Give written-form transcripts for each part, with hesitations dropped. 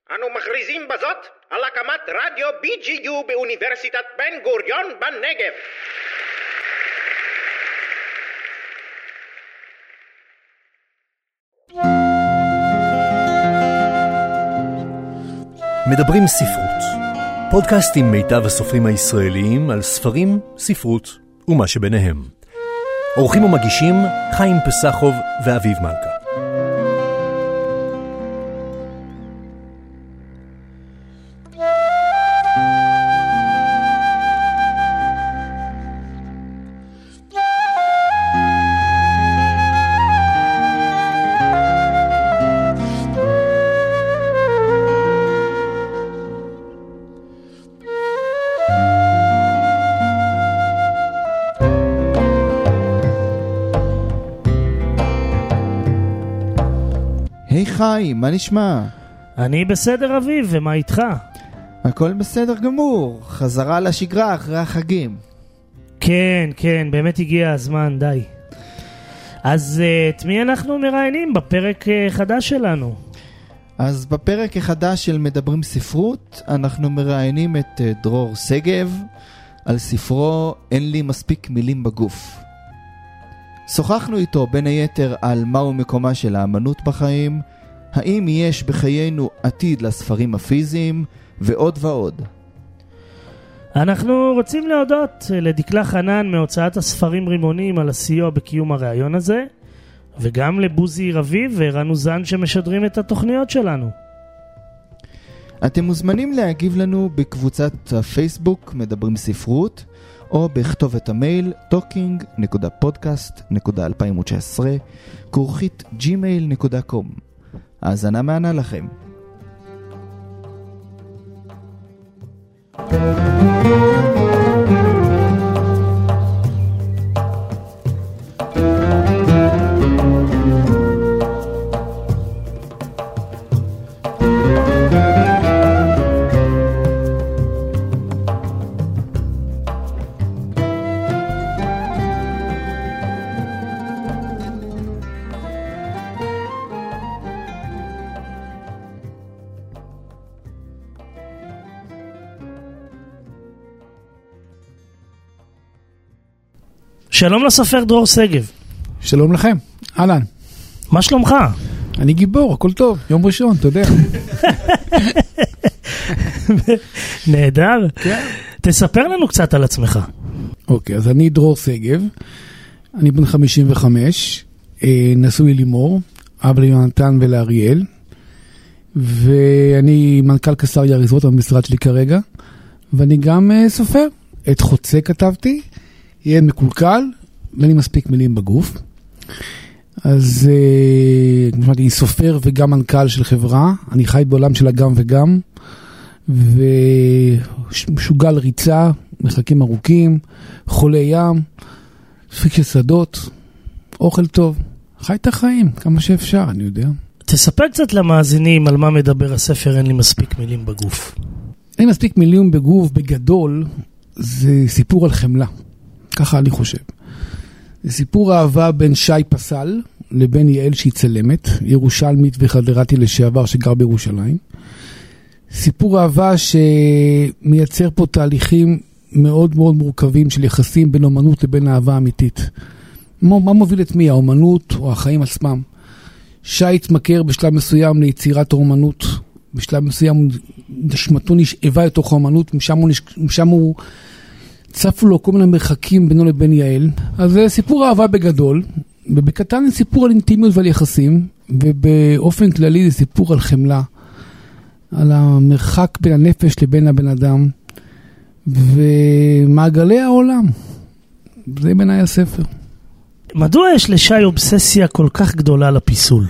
אנו מכריזים בזאת על הקמת רדיו BGU באוניברסיטת בן גוריון בנגב. מדברים ספרות, פודקאסט עם מיטב הסופרים הישראליים על ספרים, ספרות ומה שביניהם. עורכים ומגישים חיים פסחוב ואביב מלכה. היי חיים, מה נשמע? אני בסדר אביב, ומה איתך? הכל בסדר גמור, חזרה לשגרה אחרי החגים. כן, באמת הגיע הזמן, די. אז את מי אנחנו מראיינים בפרק חדש שלנו? אז בפרק החדש של מדברים ספרות, אנחנו מראיינים את דרור שגב על ספרו אין לי מספיק מילים בגוף. שוחחנו איתו בין היתר על מהו מקומה של האמנות בחיים, האם יש בחיינו עתיד לספרים הפיזיים, ועוד ועוד. אנחנו רוצים להודות לדקלה חנן מהוצאת הספרים רימונים על הסיוע בקיום הראיון הזה, וגם לבוזי רביב ורנו זן שמשדרים את התוכניות שלנו. אתם מוזמנים להגיב לנו בקבוצת הפייסבוק מדברים ספרות, או בכתובת המייל talking.podcast.2019 האזנה מענה לכם. שלום לסופר דרור שגב. שלום לכם, אהלן. מה שלומך? אני גיבור, הכל טוב, יום ראשון, אתה יודע. נהדר. כן. תספר לנו קצת על עצמך. אוקיי, אז אני דרור שגב, אני בן 55, נשוי לימור, אבא ליונתן ולאריאל, ואני מנכ"ל קסריה אריזות במשרד שלי כרגע, ואני גם סופר. את חוצה כתבתי, ילד מקולקל, ואין לי מספיק מילים בגוף. אז אני סופר וגם מנכ"ל של חברה, אני חי בעולם של הגם וגם, ומשוגע על ריצה, מרחקים ארוכים, חולי ים, ספיק של שדות, אוכל טוב, חי את החיים, כמה שאפשר, אני יודע. תספר קצת למאזינים על מה מדבר הספר אין לי מספיק מילים בגוף. אין לי מספיק מילים בגוף, בגדול, זה סיפור על חמלה. ככה אני חושב. זה סיפור אהבה בין שי פסל לבין יעל שהיא צלמת, ירושלמית וחברתי לשעבר שגר בירושלים. סיפור אהבה שמייצר פה תהליכים מאוד מאוד מורכבים של יחסים בין אומנות לבין אהבה אמיתית. מה מוביל את מי? האומנות או החיים עצמם? שי התמכר בשלב מסוים ליצירת האומנות, בשלב מסוים נשמתו נשאבה לתוך האומנות, משם הוא צפו לו כל מיני מרחקים בינו לבין יעל. אז זה סיפור אהבה בגדול, ובקטן זה סיפור על אינטימיות ועל יחסים, ובאופן כללי זה סיפור על חמלה, על המרחק בין הנפש לבין הבן אדם, ומעגלי העולם. זה בעיניי הספר. מדוע יש לשי אובססיה כל כך גדולה לפיסול?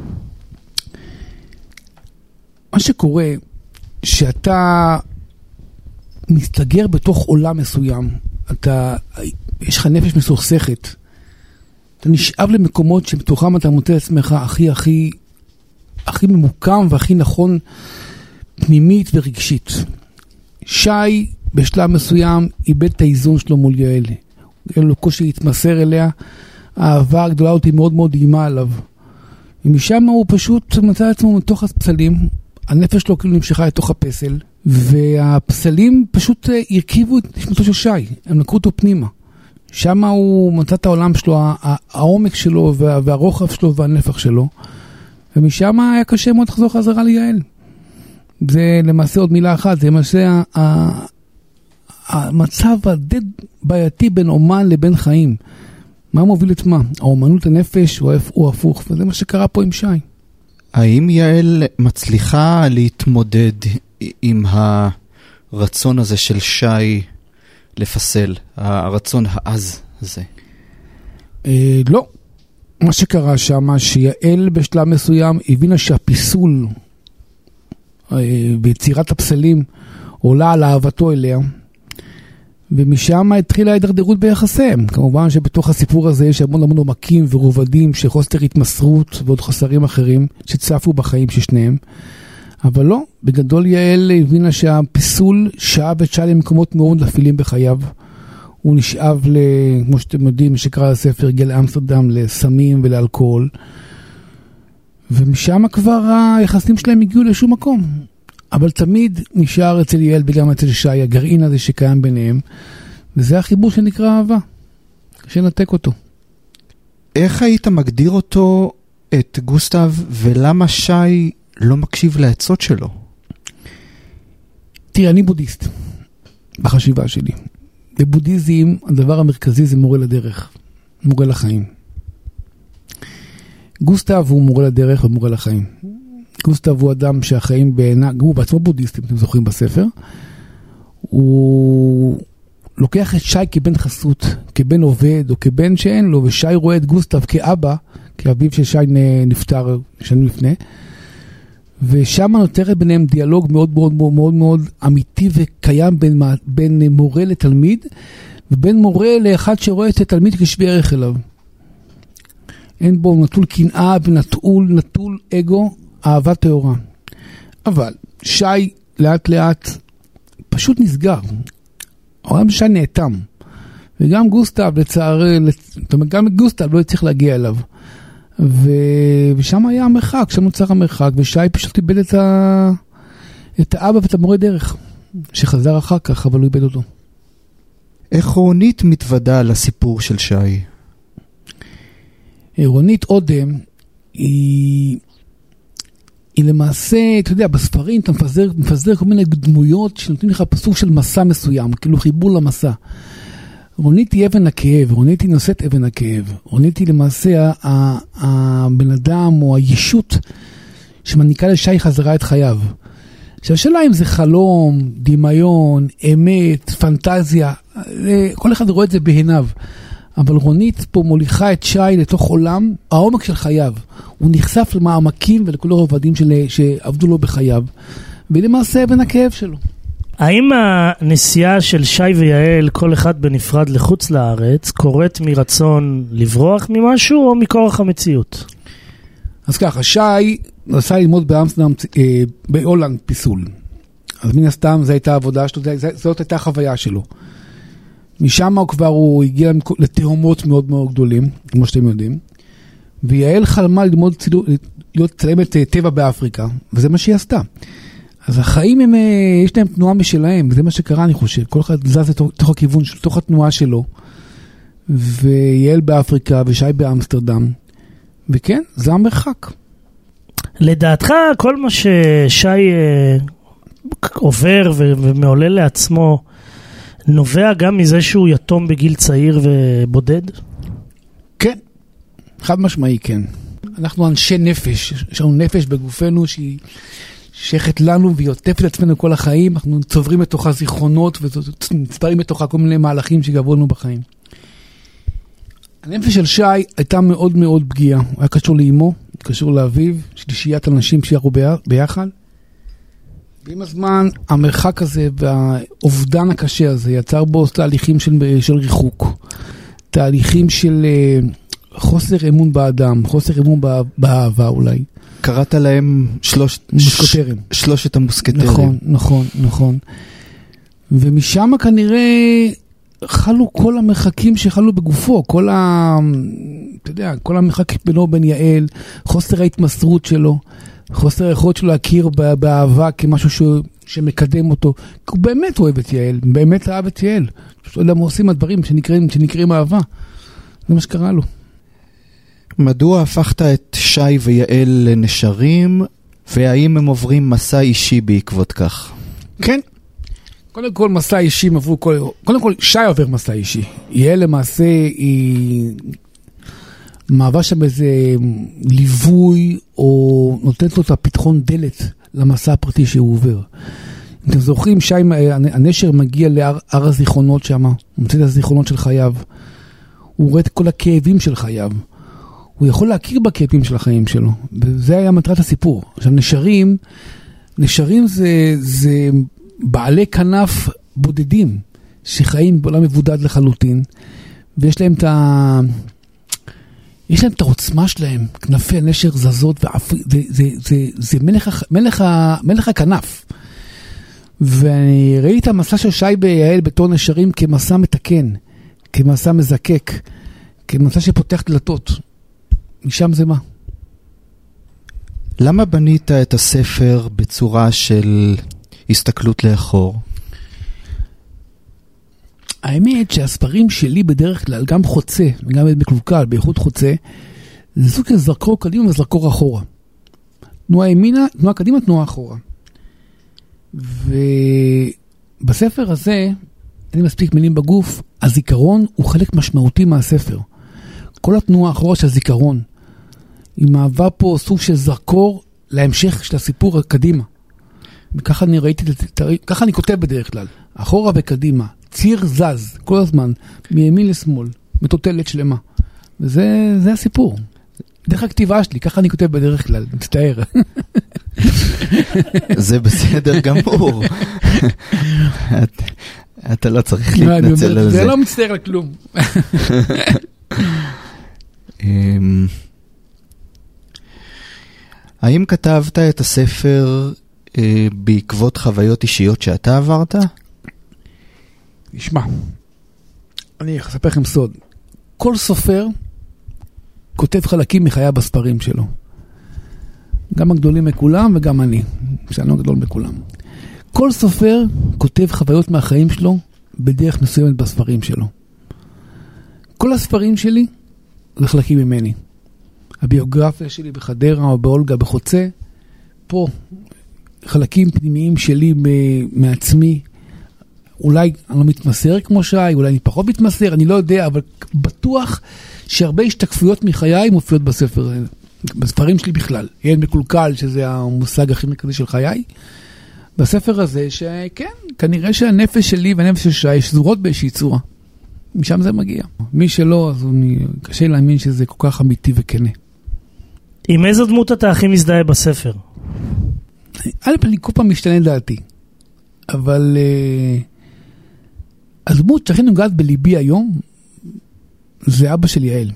מה שקורה, שאתה מסתגר בתוך עולם מסוים, יש לך נפש מסוכסכת, אתה נשאב למקומות שבתוכם אתה מוצא לעצמך הכי ממוקם והכי נכון פנימית ורגשית. שי בשלב מסוים איבד את האיזון שלו מול יעל. היה לו קושי להתמסר אליה, האהבה הגדולה אותי מאוד מאוד אימה עליו. ומשם הוא פשוט מצא עצמו מתוך הפסלים, הנפש שלו כאילו נמשכה לתוך הפסל, והפסלים פשוט הרכיבו את נשמתו של שי, הם לקחו אותו פנימה. שם הוא מצא את העולם שלו, העומק שלו והרוחב שלו והנפח שלו, ומשם היה קשה מאוד לחזור חזרה ליעל. זה למעשה עוד מילה אחת, זה למעשה המצב הדי בעייתי בין אומן לבין חיים. מה מוביל את מה? האומנות הנפש הוא הפוך, וזה מה שקרה פה עם שי. האם יעל מצליחה להתמודד עם הרצון הזה של שי לפסל, הרצון העז הזה? לא. מה שקרה שם, שיעל בשלב מסוים הבינה שהפיסול ויצירת הפסלים עולה על אהבתו אליה, ומשם התחילה ההידרדרות ביחסיהם. כמובן שבתוך הסיפור הזה יש המון עומקים ורובדים של חוסר התמסרות ועוד חוסרים אחרים שצפו בחיים של שניהם. אבל לא, בגדול יעל הבינה שהפיסול שאב את שי למקומות מאוד נפילים בחייו. הוא נשאב, כמו שאתם יודעים, שקרא לספר, הגיע לאמסטרדם, לסמים ולאלכוהול. ומשם כבר היחסים שלהם הגיעו לשום מקום. אבל תמיד נשאר אצל יעל וגם אצל שי, הגרעין הזה שקיים ביניהם. וזה החיבור שנקרא אהבה. קשה לנתק אותו. איך היית מגדיר אותו, את גוסטב, ולמה שי לא מקשיב לעצות שלו? תראה, אני בודהיסט, בחשיבה שלי. בבודהיזם, הדבר המרכזי זה מורה לדרך, מורה לחיים. גוסטב הוא מורה לדרך ומורה לחיים. גוסטב הוא אדם שהחיים בעיניו, הוא בעצמו בודהיסט, אם אתם זוכרים בספר, הוא לוקח את שי כבן חסות, כבן עובד או כבן שאין לו, ושי רואה את גוסטב כאבא, כאביו של שי נפטר שנים לפני, ושם נותרת ביניהם דיאלוג מאוד מאוד מאוד מאוד אמיתי וקיים בין מורה לתלמיד, ובין מורה לאחד שרואה את התלמיד כשווה ערך אליו. אין בו נטול קנאה ונטול אגו, אהבה טהורה. אבל שי לאט לאט פשוט נסגר. העולם שי נאטם. וגם גוסטב לצערי, גם גוסטב לא צריך להגיע אליו. ושם היה המרחק, שם נוצר המרחק, ושי פשוט איבד את האבא ואת המורה דרך, שחזר אחר כך, אבל הוא איבד אותו. איך רונית מתוודע לסיפור של שי? רונית אודם היא למעשה, אתה יודע, בספרים אתה מפזר כל מיני דמויות שנותנים לך סוג של מסע מסוים, כאילו חיבור למסע. רונית היא אבן הכאב, רונית היא נושאת אבן הכאב. רונית היא למעשה הבן אדם או הישות שמעניקה לשי חזרה את חייו. שהשאלה אם זה חלום, דמיון, אמת, פנטזיה, כל אחד רואה את זה בעיניו. אבל רונית פה מוליכה את שי לתוך עולם, העומק של חייו. הוא נחשף למעמקים ולכל הרבדים שעבדו לו בחייו. ולמעשה אבן הכאב שלו. האם הנסיעה של שי ויעל, כל אחד בנפרד לחוץ לארץ, קורית מרצון לברוח ממשהו או מכורח המציאות? אז ככה, שי נסע ללמוד באמסטרדם, בהולנד פיסול. אז מן הסתם זו הייתה העבודה שלו, זאת הייתה החוויה שלו. משם הוא הגיע לתהומות מאוד מאוד גדולים, כמו שאתם יודעים. ויעל חלמה ללמוד להיות צלמת טבע באפריקה, וזה מה שהיא עשתה. אז החיים הם, יש להם תנועה משלהם, וזה מה שקרה אני חושב. כל אחד זז לתוך הכיוון, לתוך התנועה שלו. ויעל באפריקה ושי באמסטרדם. וכן, זה המרחק. לדעתך, כל מה ששי עובר ומעולל לעצמו, נובע גם מזה שהוא יתום בגיל צעיר ובודד? כן, חד משמעי כן. אנחנו אנשי נפש, יש לנו נפש בגופנו שהיא שייכת לנו והיא עוטפת עצמנו כל החיים, אנחנו צוברים לתוכה זיכרונות ונצברים לתוכה כל מיני מהלכים שגברו לנו בחיים. הנפש של שי הייתה מאוד מאוד פגיעה, הוא היה קשור לאמו, קשור לאביו, שלישיית אנשים שיחו ביחד. ועם הזמן המרחק הזה והאובדן הקשה הזה יצר בו תהליכים של ריחוק, תהליכים של חוסר אמון באדם, חוסר אמון באהבה אולי. קראת להם שלושת המוסקטרים. נכון. ומשם כנראה חלו כל המרחקים שחלו בגופו, כל המרחקים בינו בין יעל, חוסר ההתמסרות שלו, חוסר היכולת שלו להכיר באהבה כמשהו שמקדם אותו. הוא באמת אוהב את יעל, באמת אהב את יעל. פשוט לא יודע מה עושים הדברים שנקראים אהבה. זה מה שקרה לו. מדוע הפכת את שי ויעל לנשרים, והאם הם עוברים מסע אישי בעקבות כך? כן. קודם כל מסע אישי קודם כל שי עובר מסע אישי. יעל למעשה היא מהווה שם איזה ליווי, או נותנת לו את הפתחון דלת למסע הפרטי שהוא עובר. אתם זוכרים, שי, הנשר מגיע להר הזיכרונות שם, הוא מוצא את הזיכרונות של חייו, הוא רואה את כל הכאבים של חייו, הוא יכול להכיר בכאבים של החיים שלו, וזה היה מטרת הסיפור. עכשיו, נשרים זה בעלי כנף בודדים, שחיים בעולם מבודד לחלוטין, ויש להם את העוצמה שלהם, כנפי הנשר זזות, זה מלך הכנף. ואני ראיתי את המסע של שי ויעל בתור נשרים כמסע מתקן, כמסע מזקק, כמסע שפותח דלתות. משם זה מה? למה בנית את הספר בצורה של הסתכלות לאחור? האמת שהספרים שלי בדרך כלל, גם חוצה, וגם מקלוקל, באיכות חוצה, זה סוג של זרקור קדימה וזרקור אחורה. תנועה ימינה, תנועה קדימה, תנועה אחורה. ובספר הזה, אין מספיק מילים בגוף, הזיכרון הוא חלק משמעותי מהספר. כל התנועה האחורה של הזיכרון, היא מהווה פה סוג של זרקור להמשך של הסיפור הקדימה. וככה אני ראיתי, ככה אני כותב בדרך כלל. אחורה וקדימה, ציר זז, כל הזמן, מימין לשמאל, מטוטלת שלמה. וזה הסיפור. דרך הכתיבה שלי, ככה אני כותב בדרך כלל, מצטער. זה בסדר גמור. אתה לא צריך להתנצל על זה. זה לא מצטער על כלום. האם כתבת את הספר בעקבות חוויות אישיות שאתה עברת? נשמע, אני אספר לכם סוד. כל סופר כותב חלקים מחייו בספרים שלו. גם הגדולים מכולם וגם אני, שאני לא גדול מכולם. כל סופר כותב חוויות מהחיים שלו בדרך מסוימת בספרים שלו. כל הספרים שלי זה חלקים ממני. הביוגרפיה שלי בחדרה או באולגה בחוצה, פה חלקים פנימיים שלי מעצמי. אולי אני לא מתמסר כמו שי, אולי אני פחות מתמסר, אני לא יודע, אבל בטוח שהרבה השתקפויות מחיי מופיעות בספר, בספרים שלי בכלל. יעל מקולקל, שזה המושג הכי מרכזי של חיי. בספר הזה, שכן, כנראה שהנפש שלי והנפש של שי שזורות באיזושהי צורה. משם זה מגיע. מי שלא, אז קשה להאמין שזה כל כך אמיתי וכנה. עם איזו דמות אתה הכי מזדהה בספר? אני כל פעם משתנה דעתי. אבל הדמות שהכי נוגעת בליבי היום, זה אבא של יעל.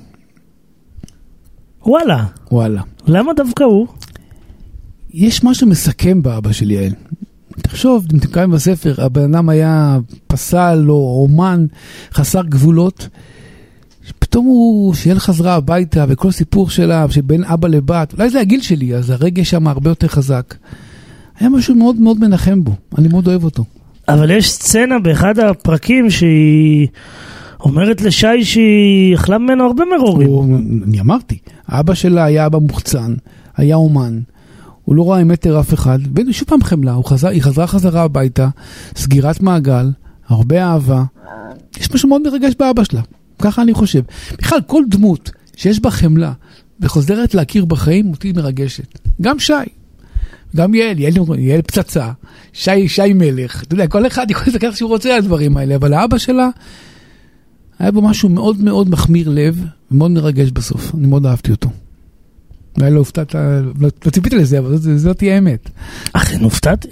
וואלה. וואלה. למה דווקא הוא? יש משהו מסכם באבא של יעל. תחשוב, אם תקרא בספר, הבן אדם היה פסל או אומן חסר גבולות, פתאום שיעל חזרה הביתה, וכל סיפור שלה, שבין אבא לבת, אולי זה הגיל שלי, אז הרגש שם הרבה יותר חזק. היה משהו מאוד מאוד מנחם בו, אני מאוד אוהב אותו. אבל יש סצנה באחד הפרקים שהיא אומרת לשי שהיא אכלה ממנו הרבה מרורים. אני אמרתי, האבא שלה היה אבא מוחצן, היה אומן, הוא לא ראה מטר אף אחד, ושוב פעם חמלה, היא חזרה הביתה, סגירת מעגל, הרבה אהבה, יש משהו מאוד מרגש באבא שלה, ככה אני חושב. בכלל, כל דמות שיש בה חמלה, וחוזרת להכיר בחיים, אותי מרגשת. גם שי, גם יעל פצצה, שי מלך, אתה יודע, כל אחד יכול לזכר שהוא רוצה על הדברים האלה, אבל האבא שלה, היה בו משהו מאוד מאוד מחמיר לב, ומאוד מרגש בסוף, אני מאוד אהבתי אותו. אולי לא הופתעת, לא ציפית לזה, אבל זאת תהיה האמת. אכן הופתעתי.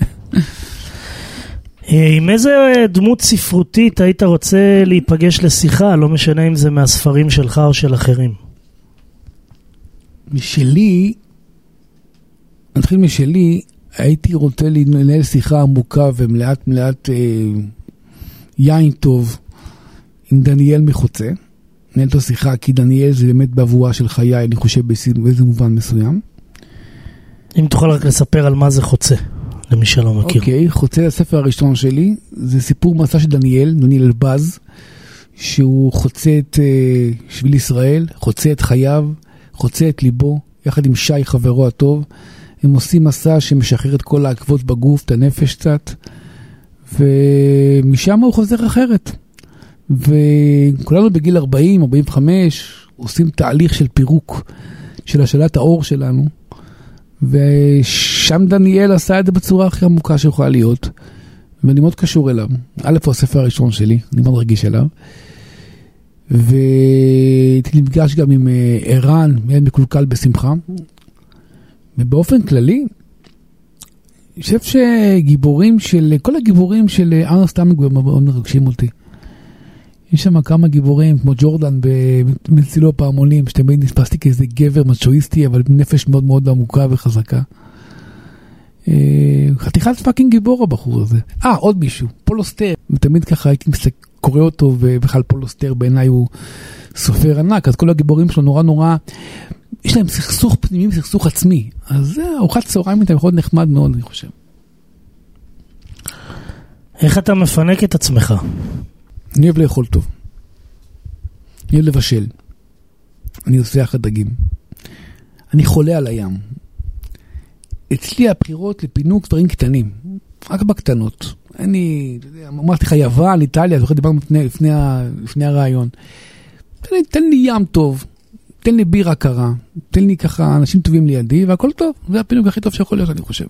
עם איזה דמות ספרותית היית רוצה להיפגש לשיחה, לא משנה אם זה מהספרים שלך או של אחרים? נתחיל משלי, הייתי רוצה לנהל שיחה עמוקה ומלאת יין טוב עם דניאל מחוצה. נהל את השיחה, כי דניאל זה באמת בעבורה של חיי, אני חושב באיזה מובן מסוים. אם תוכל רק לספר על מה זה חוצה, למי שלא מכיר. אוקיי, חוצה הספר הראשון שלי, זה סיפור מסע של דניאל אלבז, שהוא חוצה את שביל ישראל, חוצה את חייו, חוצה את ליבו, יחד עם שי חברו הטוב, הם עושים מסע שמשחרר את כל העקבות בגוף, את הנפש קצת, ומשם הוא חוזר אחרת. וכולנו בגיל 40, 45, עושים תהליך של פירוק, של השאלת האור שלנו, ושם דניאל עשה את זה בצורה הכי עמוקה שיכולה להיות, ואני מאוד קשור אליו. א' הוא הספר הראשון שלי, אני מאוד רגיש אליו, והייתי נפגש גם עם ערן, מיד מקולקל בשמחה, ובאופן כללי, אני חושב שגיבורים של, כל הגיבורים של ארנסט המינגווי מאוד מרגשים אותי. יש שם כמה גיבורים, כמו ג'ורדן במצילו הפעמונים, שתמיד נספסתי כאיזה גבר מצ'ואיסטי, אבל נפש מאוד מאוד עמוקה וחזקה. חתיכת פאקינג גיבור הבחור הזה. עוד מישהו, פול אוסטר. ותמיד ככה הייתי קורא אותו, ובכלל פול אוסטר בעיניי הוא סופר ענק, אז כל הגיבורים שלו נורא נורא, יש להם סכסוך פנימי וסכסוך עצמי. אז זה ארוחת צהריים איתם מאוד נחמד מאוד, אני חושב. איך אתה מפנק את עצמך? אני אוהב לאכול טוב. אני אוהב לבשל. אני עושה אחת דגים. אני חולה על הים. אצלי הבחירות לפינוק דברים קטנים. רק בקטנות. אמרתי לך יוון, איטליה, זוכר דיברנו לפני הרעיון. תן לי ים טוב. תן לי בירה קרה. תן לי ככה אנשים טובים לידי, והכל טוב. זה הפינוק הכי טוב שיכול להיות, אני חושב.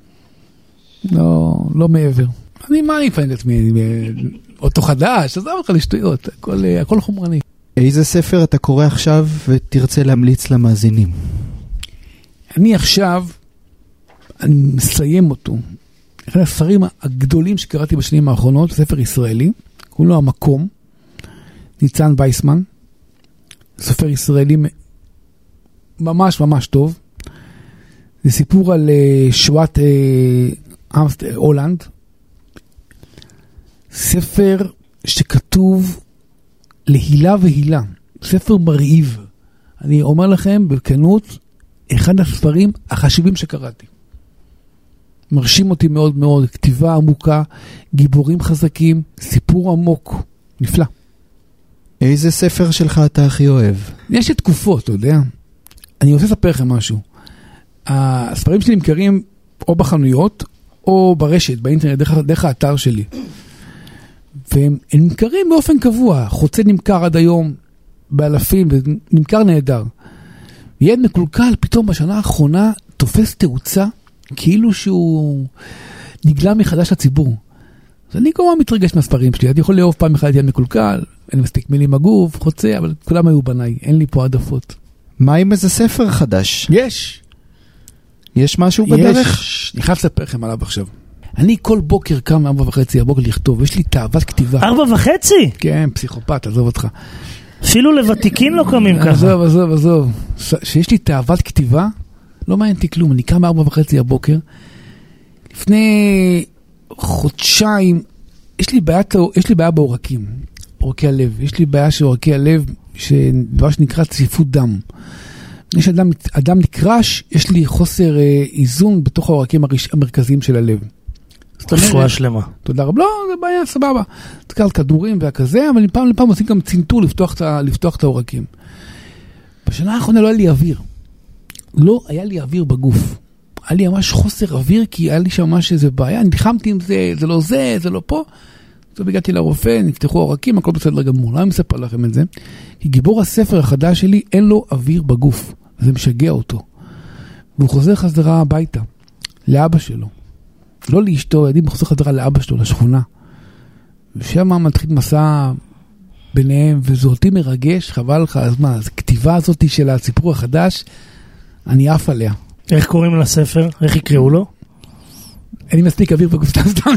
לא מעבר. מה אני אפענק את עצמי? אוטו חדש, אז זה אותך לשטויות, הכל חומרני. איזה ספר אתה קורא עכשיו ותרצה להמליץ למאזינים? אני עכשיו, אני מסיים אותו. אחד הספרים הגדולים שקראתי בשנים האחרונות, ספר ישראלי, קוראים לו המקום, ניצן וייסמן, ספר ישראלי ממש ממש טוב. זה סיפור על שואת הולנד, ספר שכתוב להילה והילה, ספר מרהיב. אני אומר לכם בכנות, אחד הספרים החשובים שקראתי. מרשים אותי מאוד מאוד, כתיבה עמוקה, גיבורים חזקים, סיפור עמוק, נפלא. איזה ספר שלך אתה הכי אוהב? יש תקופות, אתה יודע. אני רוצה לספר לכם משהו. הספרים שלי נמכרים או בחנויות, או ברשת, באינטרנט, דרך האתר שלי. והם נמכרים באופן קבוע. חוצה נמכר עד היום באלפים, ונמכר נהדר. ילד מקולקל פתאום בשנה האחרונה תופס תאוצה, כאילו שהוא נגלה מחדש לציבור. אז אני כבר מתרגש מהספרים שלי. אני יכול לאהוב פעם אחת ילד מקולקל, אין לי מספיק מילים בגוף, חוצה, אבל כולם היו בניי, אין לי פה עדפות. מה עם איזה ספר חדש? יש משהו בדרך? אני חייב לספר לכם עליו עכשיו. אני כל בוקר קם 4:30 הבוקר לכתוב, יש לי תאוות כתיבה. 4:30? כן, פסיכופת, עזוב אותך. אפילו לוותיקים לא קמים ככה. עזוב. שיש לי תאוות כתיבה, לא מעיינתי כלום, אני קם 4:30 הבוקר. לפני חודשיים, יש לי בעיה בעורקים, עורקי הלב. יש לי בעיה של עורקי הלב, דבר שנקרא צפיפות דם. יש אדם נקרש, יש לי חוסר איזון בתוך העורקים המרכזיים של הלב. רפואה שלמה. תודה רבה. לא, זה בעיה, סבבה. תקל כדורים והכזה, אבל מפעם לפעם עושים גם צינטור לפתוח את העורקים. בשנה האחרונה לא היה לי אוויר. לא היה לי אוויר בגוף. היה לי ממש חוסר אוויר, כי היה לי שם ממש איזה בעיה. נלחמתי עם זה, זה לא זה, זה לא פה. אז הגעתי לרופא, נפתחו העורקים, הכל בסדר גמור. למה אני מספר לכם את זה? כי גיבור הספר החדש שלי, אין לו אוויר בגוף. זה משגע אותו. והוא חוזר חזרה הביתה, לאבא שלו. לא לאשתו, ילדים חוזר חזרה לאבא שלו, לשכונה. ושם מתחיל מסע ביניהם, וזה אותי מרגש, חבל לך, אז מה, אז הכתיבה הזאת של הסיפור החדש, אני עף עליה. איך קוראים לספר? איך יקראו לו? אני מספיק אוויר בגוף, סתם.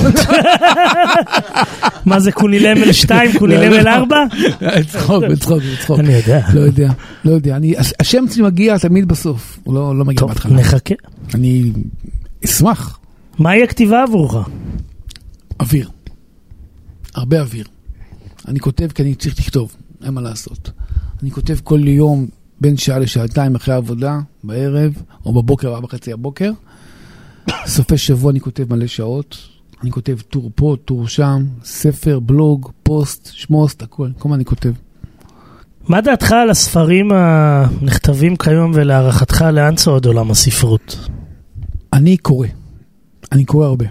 מה זה, קונילמל 2, קונילמל 4? בצחוק. אני יודע. לא יודע. השם שלי מגיע תמיד בסוף, הוא לא מגיע בהתחלה. טוב, נחכה. אני אשמח. מהי הכתיבה עבורך? אוויר. הרבה אוויר. אני כותב כי אני צריך לכתוב, אין מה לעשות. אני כותב כל יום בין שעה לשעתיים אחרי העבודה, בערב, או בבוקר, 4:30 הבוקר. סופי שבוע אני כותב מלא שעות, אני כותב טור פה, טור שם, ספר, בלוג, פוסט, שמוסט, הכל, כל מה אני כותב. מה דעתך על הספרים הנכתבים כיום ולהערכתך לאן צועד עולם הספרות? אני קורא הרבה.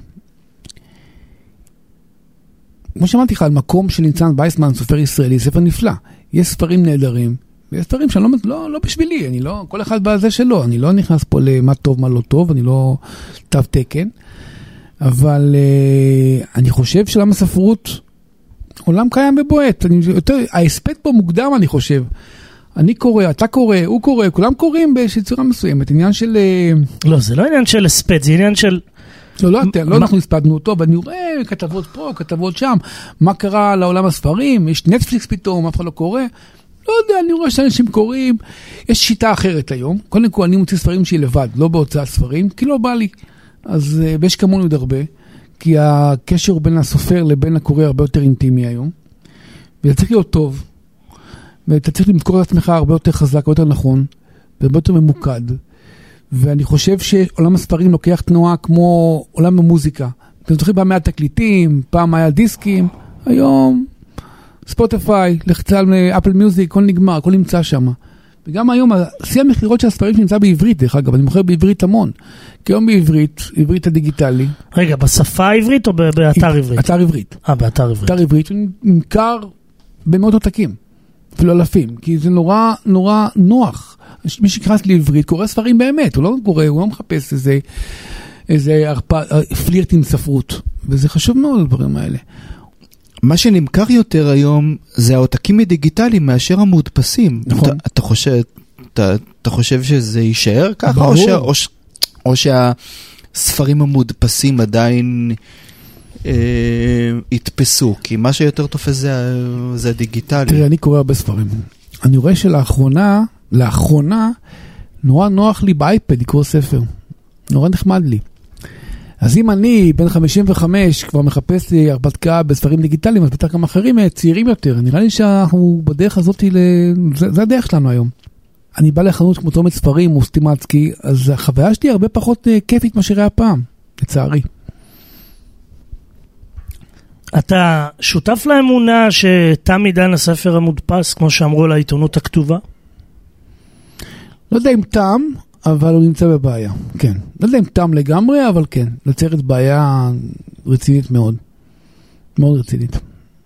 כמו שאמרתי לך, על מקום של ניצן וייסמן, סופר ישראלי, ספר נפלא. יש ספרים נהדרים, ויש ספרים שאני לא בשבילי, אני לא, כל אחד בזה שלו, אני לא נכנס פה למה טוב, מה לא טוב, אני לא תו תקן, אבל אני חושב שלעולם הספרות, עולם קיים ובועט, ההספט פה מוקדם אני חושב, אני קורא, אתה קורא, הוא קורא, כולם קוראים בצורה מסוימת, עניין של... לא, זה לא עניין של הספט, זה עניין של... לא אנחנו הספדנו אותו, ואני רואה כתבות פה, כתבות שם, מה קרה לעולם הספרים, יש נטפליקס פתאום, אף אחד לא קורא, לא יודע, אני רואה שאנשים קוראים, יש שיטה אחרת היום, קודם כל אני מוציא ספרים שלי לבד, לא בהוצאת ספרים, כי לא בא לי, אז ויש כמוני עוד הרבה, כי הקשר בין הסופר לבין הקורא הרבה יותר אינטימי היום, וזה צריך להיות טוב, ואתה צריך למכור את עצמך הרבה יותר חזק, הרבה יותר נכון, והרבה יותר ממוקד, ואני חושב שעולם הספרים לוקח תנועה כמו עולם המוזיקה. אתם זוכרים פעם היה תקליטים, פעם היה דיסקים, היום ספוטיפיי, לחצה על אפל מיוזיק, הכל נגמר, הכל נמצא שם. וגם היום, שיא המחירות של הספרים שנמצא בעברית, דרך אגב, אני מוכר בעברית המון. כי היום בעברית, עברית הדיגיטלי. רגע, בשפה העברית או באתר עברית? אתר עברית. באתר עברית. אתר עברית, הוא נמכר במאות עותקים, אפילו אלפים, כי זה נורא נוח. מי שקרס לעברית קורא ספרים באמת, הוא לא מחפש איזה פלירט עם ספרות, וזה חשוב מאוד הדברים האלה. מה שנמכר יותר היום זה העותקים הדיגיטליים מאשר המודפסים. נכון. אתה חושב שזה יישאר ככה? או שהספרים המודפסים עדיין יתפסו? כי מה שיותר תופס זה דיגיטלי. תראה, אני קורא הרבה ספרים. אני רואה שלאחרונה, נורא נוח לי באייפד לקרוא ספר. נורא נחמד לי. אז אם אני, בן 55, כבר מחפש לי הרפתקה בספרים דיגיטליים, אז בטח גם אחרים צעירים יותר. נראה לי שאנחנו בדרך הזאת, זה הדרך שלנו היום. אני בא לחנות כמו תומת ספרים או סטימצקי, אז החוויה שלי הרבה פחות כיפית מאשר היה פעם, לצערי. אתה שותף לאמונה שתם עידן הספר המודפס, כמו שאמרו לעיתונות הכתובה? לא יודע אם תם, אבל הוא נמצא בבעיה, כן. לא יודע אם תם לגמרי, אבל כן. נוצרת בעיה רצינית מאוד. מאוד רצינית.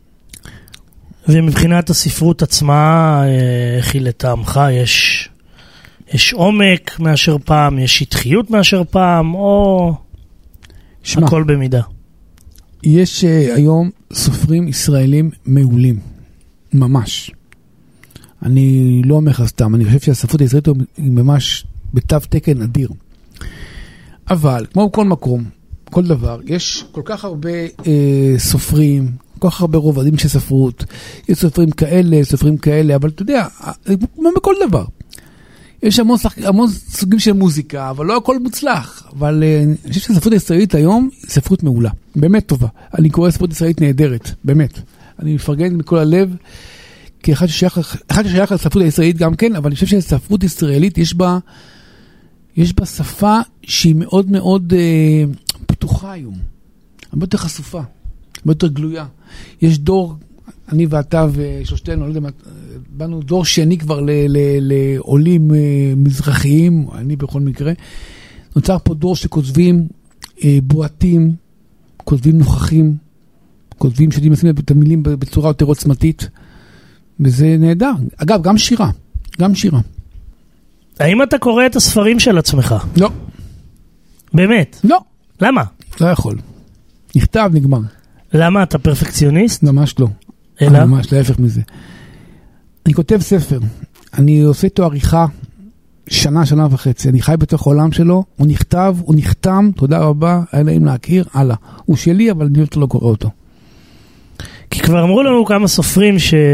ומבחינת הספרות עצמה, איך היא לטעמך? יש עומק מאשר פעם, יש שטחיות מאשר פעם, או הכל במידה? יש היום סופרים ישראלים מעולים. ממש. אני לא אומר סתם, אני חושב שהספרות הישראלית היא ממש בתו תקן אדיר. אבל, כמו בכל מקום, כל דבר, יש כל כך הרבה סופרים, כל כך הרבה רובדים של ספרות, יש סופרים כאלה, אבל אתה יודע, כמו בכל דבר. יש המון סוגים של מוזיקה, אבל לא הכל מוצלח. אבל אני חושב שהספרות הישראלית היום היא ספרות מעולה, באמת טובה. אני קורא ספרות ישראלית נהדרת, באמת. אני מפרגן מכל הלב, כי אחד ששייך לספרות הישראלית גם כן, אבל אני חושב שהספרות ישראלית יש בה שפה שהיא מאוד מאוד פתוחה היום. הרבה יותר חשופה, הרבה יותר גלויה. יש דור, אני ואתה ושלושתנו, לא יודע, באנו דור שני כבר לעולים מזרחיים, אני בכל מקרה. נוצר פה דור שכותבים בועטים, כותבים נוכחים, כותבים שיודעים לשים את המילים בצורה יותר עוצמתית, וזה נהדר. אגב, גם שירה. האם אתה קורא את הספרים של עצמך? לא. באמת? לא. למה? לא יכול. נכתב, נגמר. למה? אתה פרפקציוניסט? ממש לא. אלא? ממש להפך מזה. אני כותב ספר. אני עושה איתו עריכה שנה וחצי. אני חי בתוך העולם שלו. הוא נכתב, הוא נחתם. תודה רבה. היה להם להכיר. הלאה. הוא שלי, אבל אני לא קורא אותו. כי כבר אמרו לנו כמה סופרים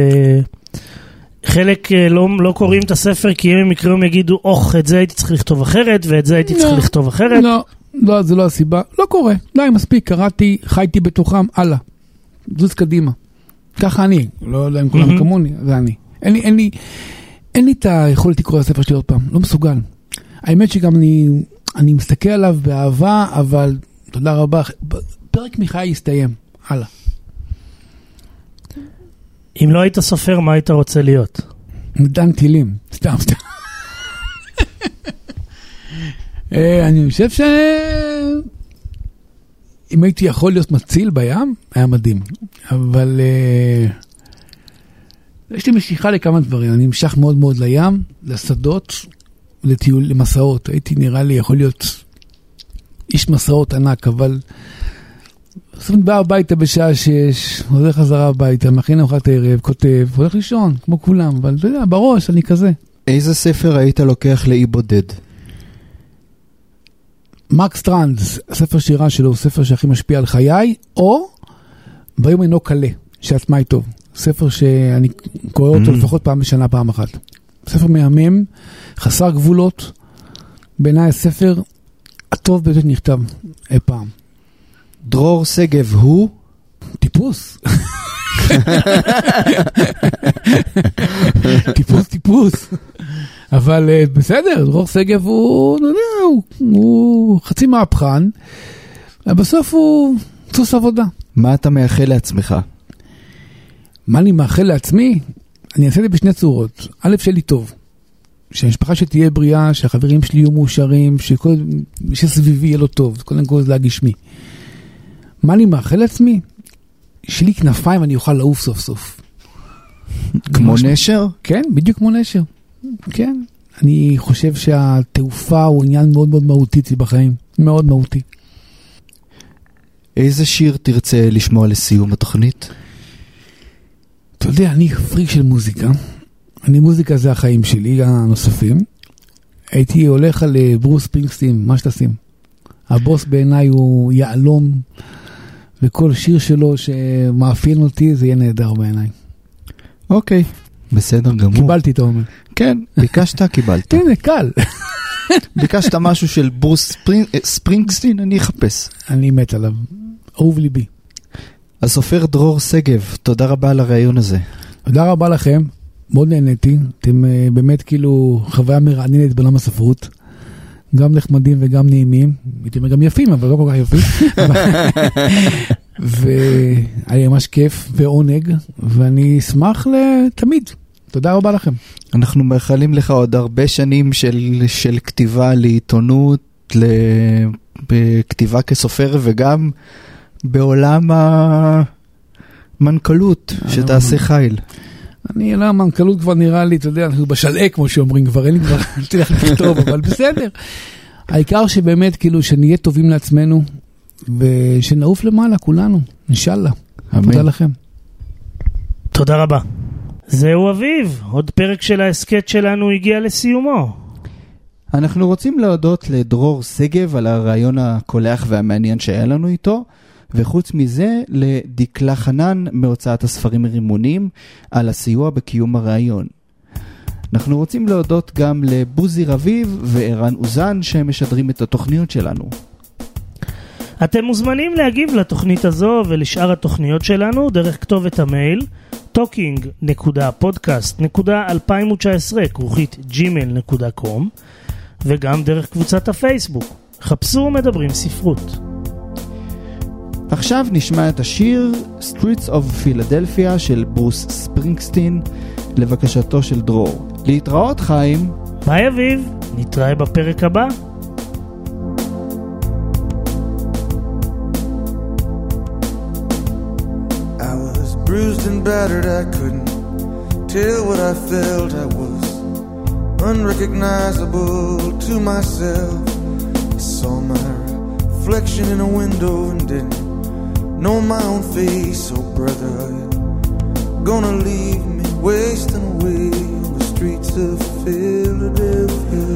שחלק לא קוראים את הספר, כי אם הם יקראו הם יגידו, את זה הייתי צריך לכתוב אחרת, ואת זה הייתי צריך לכתוב אחרת. לא, זה לא הסיבה. לא קורה. די, מספיק. קראתי, חייתי בתוכם. הלאה. זוז קדימה. ככה אני. לא יודע אם כולם כמוני, זה אני. אין לי את היכולת לקרוא לספר שלי עוד פעם, לא מסוגל. האמת שגם אני מסתכל עליו באהבה, אבל תודה רבה, פרק מחיי יסתיים, הלאה. אם לא היית סופר, מה היית רוצה להיות? מדען טילים, סתם. אני חושב אם הייתי יכול להיות מציל בים, היה מדהים. אבל יש לי משיכה לכמה דברים. אני משך מאוד מאוד לים, לשדות, לטיול, למסעות. הייתי נראה לי יכול להיות איש מסעות ענק, אבל בא הביתה בשעה 6, הולך חזרה הביתה, מכין ארוחת ערב, כותב, הולך לישון, כמו כולם, אבל אתה יודע, בראש אני כזה. איזה ספר היית לוקח לאי בודד? מרק סטרנד, ספר שירה שלו, הוא ספר שהכי משפיע על חיי, או ביום אינו קלה, שעצמאי טוב. ספר שאני קורא אותו לפחות פעם בשנה, פעם אחת. ספר מהמם, חסר גבולות, בעיניי הספר הטוב ביותר שנכתב אי פעם. דרור שגב הוא? טיפוס. טיפוס. אבל בסדר, דרור שגב הוא חצי מהפכן, ובסוף הוא סוס עבודה. מה אתה מאחל לעצמך? מה אני מאחל לעצמי? אני אעשה את זה בשני צורות. א', שלי טוב. שהמשפחה שתהיה בריאה, שהחברים שלי יהיו מאושרים, שסביבי יהיה לו טוב. קודם כל זה להגשמי. מה אני מאחל לעצמי? שלי כנפיים ואני אוכל לעוף סוף סוף. כמו נשר? כן, בדיוק כמו נשר. כן. אני חושב שהתעופה הוא עניין מאוד מאוד מהותי בחיים. מאוד מהותי. איזה שיר תרצה לשמוע לסיום התוכנית? אתה יודע, אני פריק של מוזיקה. מוזיקה זה החיים שלי, הנוספים. הייתי הולך על ברוס ספרינגסטין, מה שתשים. הבוס בעיניי הוא יעלום, וכל שיר שלו שמאפיין אותי, זה יהיה נהדר בעיניי. אוקיי, בסדר גמור. קיבלתי את האומר. כן, ביקשת, קיבלת. הנה, קל. ביקשת משהו של ברוס ספרינגסטין, אני אחפש. אני מת עליו, אהוב ליבי. הסופר דרור שגב, תודה רבה על הרעיון הזה. תודה רבה לכם, מאוד נהניתי. אתם באמת כאילו חוויה מרעננת בעולם הספרות. גם נחמדים וגם נעימים. הייתם גם יפים, אבל לא כל כך יפים. והיה לי ממש כיף ועונג, ואני אשמח לתמיד. תודה רבה לכם. אנחנו מאחלים לך עוד הרבה שנים של כתיבה לעיתונות, בכתיבה כסופר, וגם בעולם המנכ"לות, שתעשה חיל. אני לא, המנכ"לות כבר נראה לי, אתה יודע, אנחנו בשלעי, כמו שאומרים כבר, אין לי כבר, אני תלך לכתוב, אבל בסדר. העיקר שבאמת, כאילו, שנהיה טובים לעצמנו, ושנעוף למעלה, כולנו, אינשאללה. תודה לכם. תודה רבה. זהו אביב, עוד פרק של ההסקט שלנו הגיע לסיומו. אנחנו רוצים להודות לדרור שגב על הרעיון הקולח והמעניין שהיה לנו איתו, וחוץ מזה לדקלה חנן מהוצאת הספרים הרימונים על הסיוע בקיום הרעיון. אנחנו רוצים להודות גם לבוזי רביב וערן אוזן שמשדרים את התוכניות שלנו. אתם מוזמנים להגיב לתוכנית הזו ולשאר התוכניות שלנו דרך כתובת המייל talking.podcast.2019@gmail.com וגם דרך קבוצת הפייסבוק. חפשו מדברים ספרות. עכשיו נשמע את השיר Streets of Philadelphia של ברוס ספרינגסטין לבקשתו של דרור. להתראות חיים. ביי אביב, נתראה בפרק הבא. I was bruised and battered, I couldn't tell what I felt. I was unrecognizable to myself. I saw my reflection in a window and didn't know my own face. Oh brother, are you gonna leave me wasting away on the streets of Philadelphia?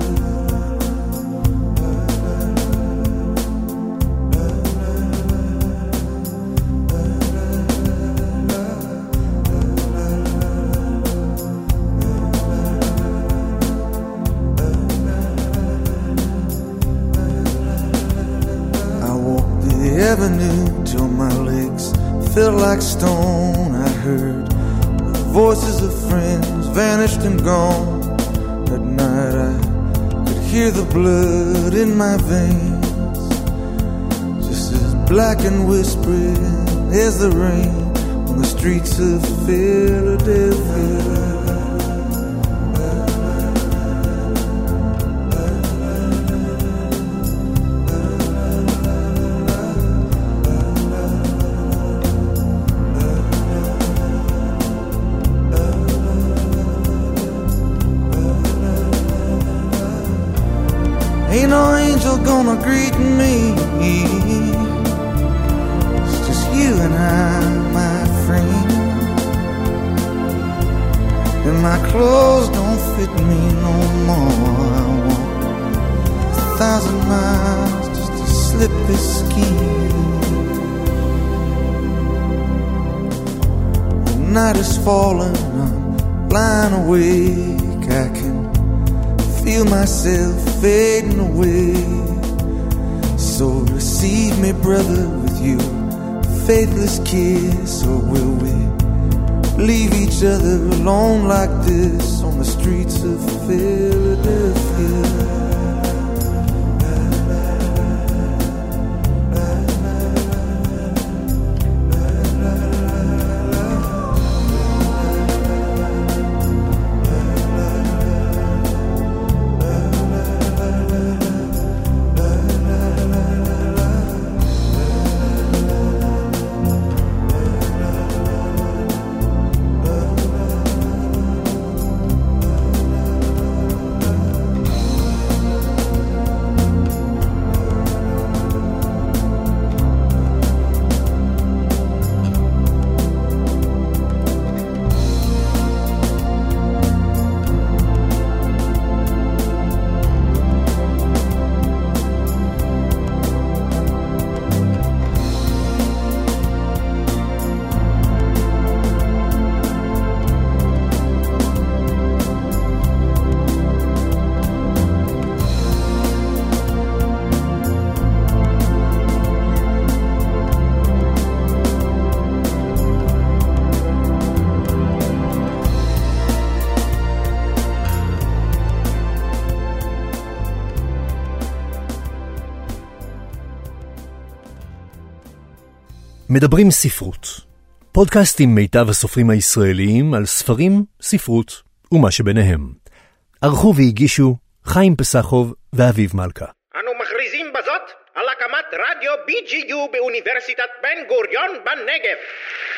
Avenue till my legs felt like stone. I heard the voices of friends vanished and gone. At night I could hear the blood in my veins, just as black and whispering as the rain on the streets of Philadelphia. Ain't no angel gonna greet me, it's just you and I, my friend. And my clothes don't fit me no more. I walk 1,000 miles just to slip this skin. The night is falling, I'm lying awake. I can feel myself fading away. So receive me, brother, with you faithless kiss, or will we leave each other alone like this on the streets of Philadelphia? מדברים ספרות, פודקאסט עם מיטב הסופרים הישראליים על ספרים, ספרות ומה שביניהם. ערכו והגישו חיים פסחוב ואביב מלכה. אנו מכריזים בזאת על הקמת רדיו BGU באוניברסיטת בן גוריון בנגב.